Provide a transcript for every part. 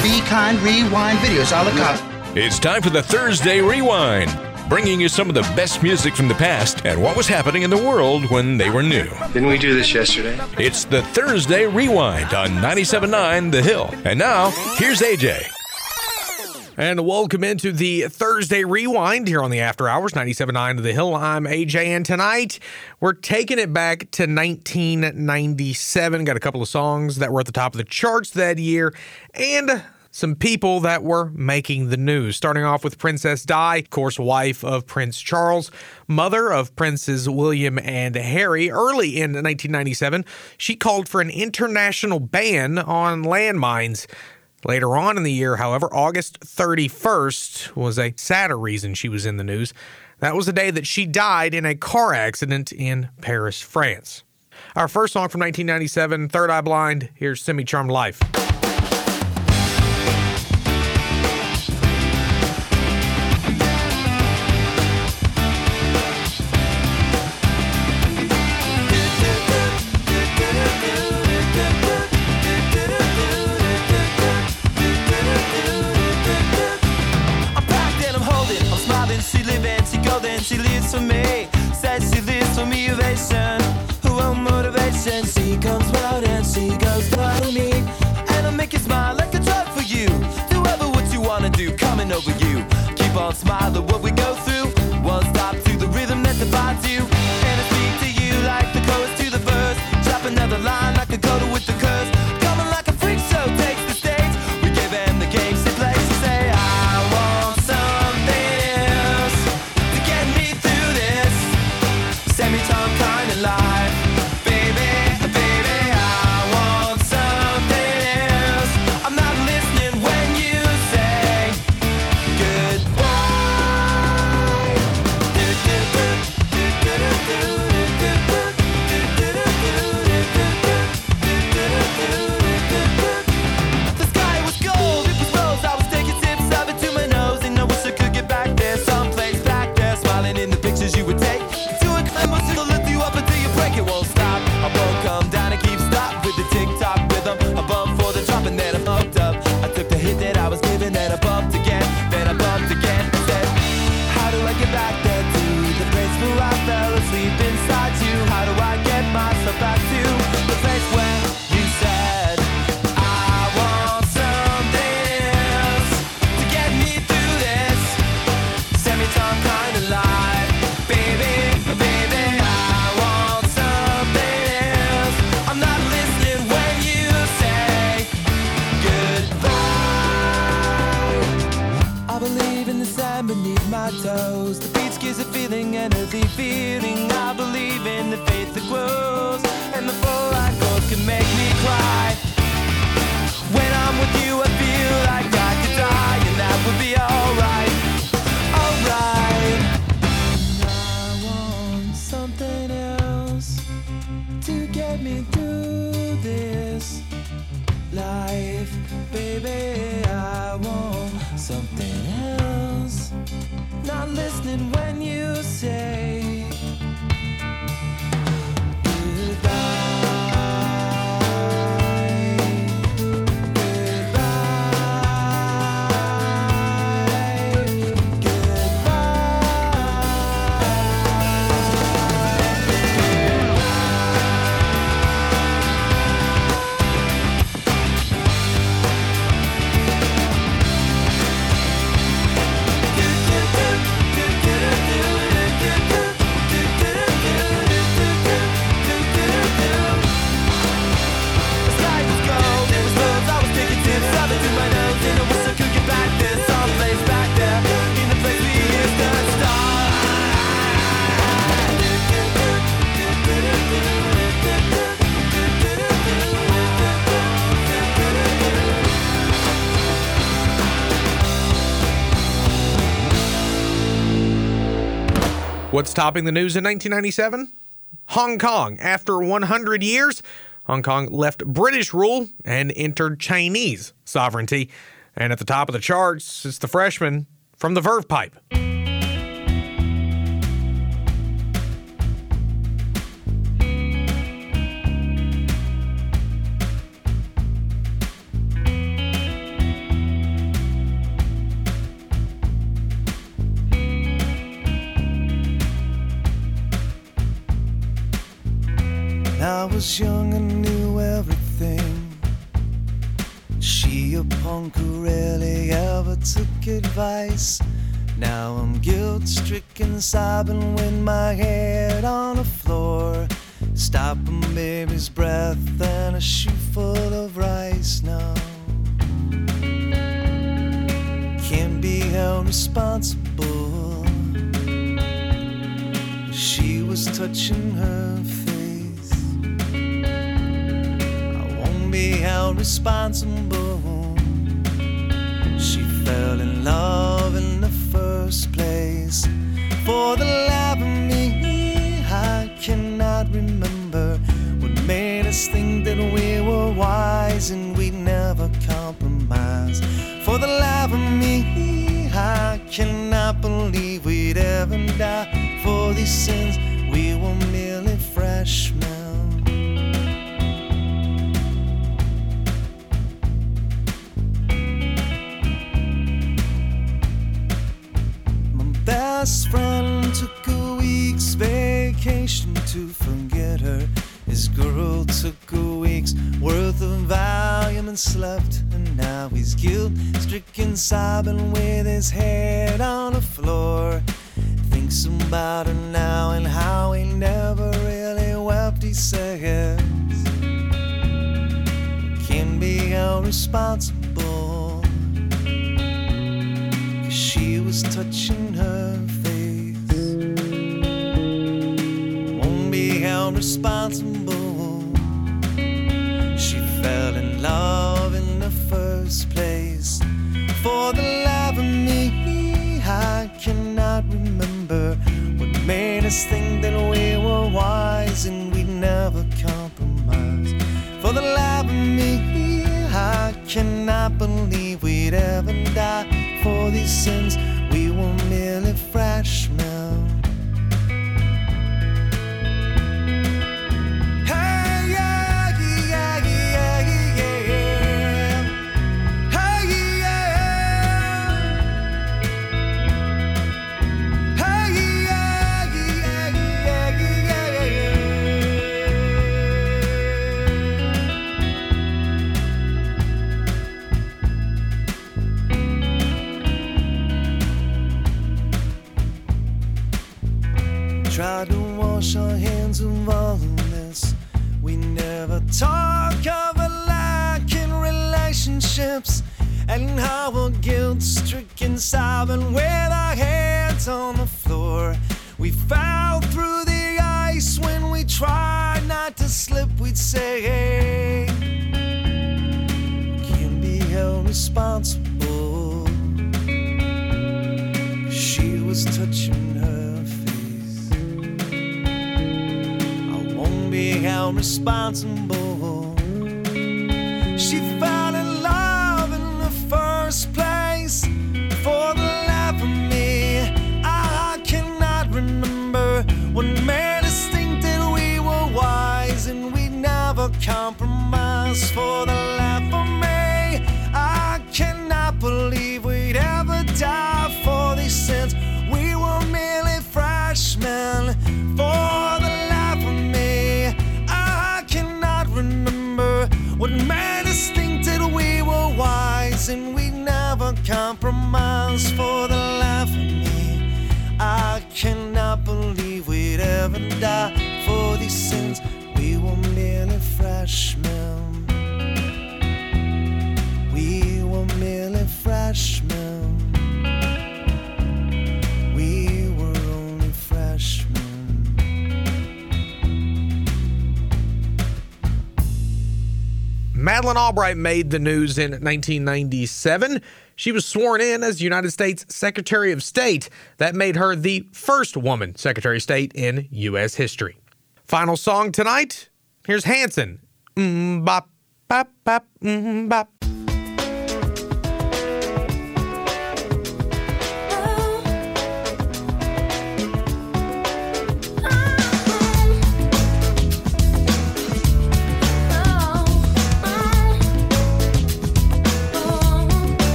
Be Kind Rewind videos a la carte. It's time for the Thursday Rewind, bringing you some of the best music from the past and what was happening in the world when they were new. Didn't we do this yesterday? It's the Thursday Rewind on 97.9 The Hill. And now, here's AJ. And welcome into the Thursday Rewind here on the After Hours, 97.9 The Hill. I'm AJ, and tonight we're taking it back to 1997. Got a couple of songs that were at the top of the charts that year, and some people that were making the news. Starting off with Princess Di, of course, wife of Prince Charles, mother of Princes William and Harry. Early in 1997, she called for an international ban on landmines. Later on in the year, however, August 31st was a sadder reason she was in the news. That was the day that she died in a car accident in Paris, France. Our first song from 1997, Third Eye Blind, here's Semi-Charmed Life. She lives for me, says she lives for me, ovation, her own motivation. She comes round and she goes for me, and I make you smile like a drug for you. Do ever what you wanna do, coming over you. Keep on smiling what we go through. One stop to the rhythm that divides you, and I speak to you like the chorus to the verse. Drop another line like a coda with the curse. Coming like a freak show takes the stage. We give them the game she plays. She say, I want something else to get me through this semi-time kind of life. Baby, baby, I want something else. I'm not listening when you say goodbye. The sky was gold, it was rose. I was taking sips of it to my nose, and I wish I could get back there, someplace back there, smiling in the pictures you would take. To a climb, it'll lift you up until you break. It won't stop. I won't come down and keep stop with the tick-tock rhythm. I bump for the drop and then I fucked up. I took the hit that I was given, and I bumped again, then I bumped again. I said, how do I get back there to the place where I fell asleep inside you? How do I get myself back to the place where you said I want something else to get me through this semi-time kind of life? Baby, baby, I want something else. I'm not listening when you say goodbye. I believe in the sand beneath my toes. The beach gives a feeling, an earthy feeling. I believe in the faith that grows, and the full light goes can make me cry. When I'm with you, I feel like I could die, and that would be alright, alright. I want something else to get me through this life, baby. I want something else. Not listening when you say What's topping the news in 1997? Hong Kong. After 100 years, Hong Kong left British rule and entered Chinese sovereignty. And at the top of the charts, it's the freshman from the Verve Pipe. was young and knew everything. She a punk who rarely ever took advice. Now I'm guilt-stricken, sobbing with my head on the floor, stopping baby's breath and a shoe full of rice. Now can't be held responsible. She was touching her face. I won't be held responsible. She fell in love in the first place. For the life of me, I cannot remember what made us think that we were wise and we'd never compromise. For the life of me, I cannot believe we'd ever die for these sins. We were merely freshmen. Best friend took a week's vacation to forget her. His girl took a week's worth of Valium and slept. And now he's guilt-stricken, sobbing with his head on the floor. Thinks about her now and how he never really wept, he says. Can't be held responsible. She was touching her face. Won't be held responsible. She fell in love in the first place. For the life of me, I cannot remember what made us think that we were wise and we'd never compromise. For the life of me, I cannot believe we'd ever die for these sins. We were merely freshmen. Hey, yeah, yeah, yeah, yeah. Hey, yeah. Hey, yeah, yeah, yeah, yeah. Try to wash our hands of all of this. We never talk of a lack in relationships and how we're guilt-stricken, sobbing with our heads on the floor. We fell through the ice when we tried not to slip. We'd say, hey, can't be held responsible. She was touching her face. Be held responsible. She fell in love in the first place. For the life of me, I cannot remember what made us think that we were wise and we'd never compromise. For the life of me, I cannot believe we'd ever die for these sins. We were merely freshmen. For the life of me, I cannot remember what made us think that we were wise and we'd never compromise. For the life of me, I cannot believe we'd ever die for these sins. We were merely freshmen. We were merely freshmen. We were only freshmen. Madeleine Albright made the news in 1997. She was sworn in as United States Secretary of State. That made her the first woman Secretary of State in U.S. history. Final song tonight, here's Hanson. Bop, bop, bop, bop.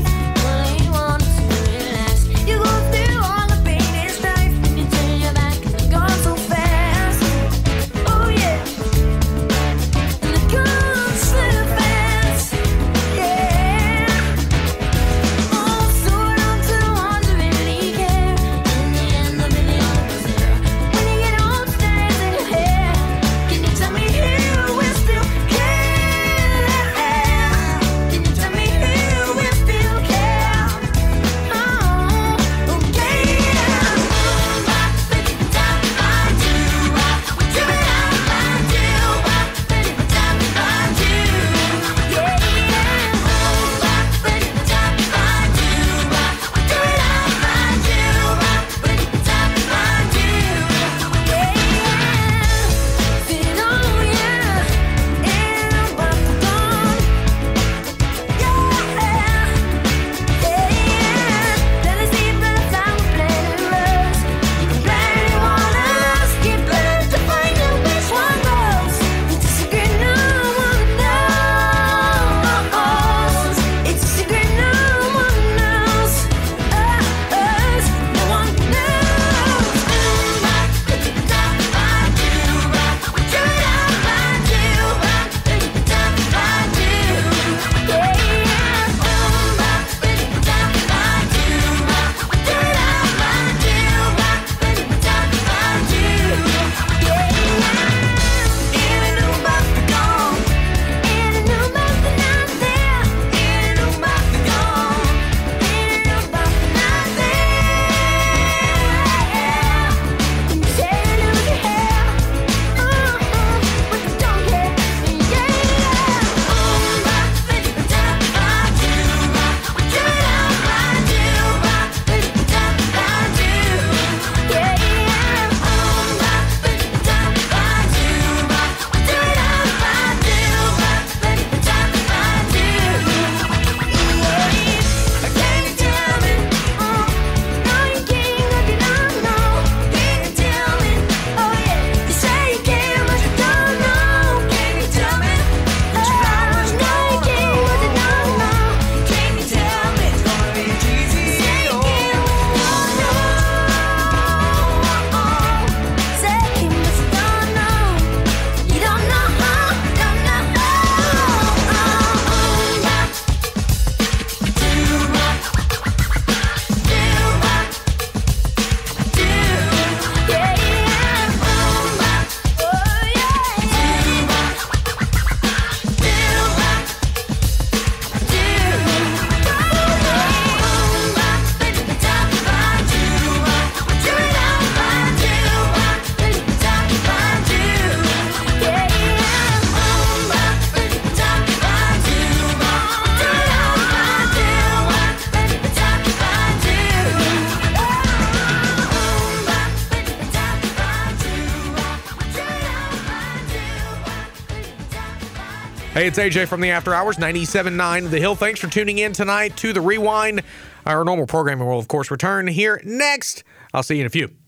You go through all the pain and strife, and you turn your back. Hey, it's AJ from the After Hours, 97.9 The Hill. Thanks for tuning in tonight to The Rewind. Our normal programming will, of course, return here next. I'll see you in a few.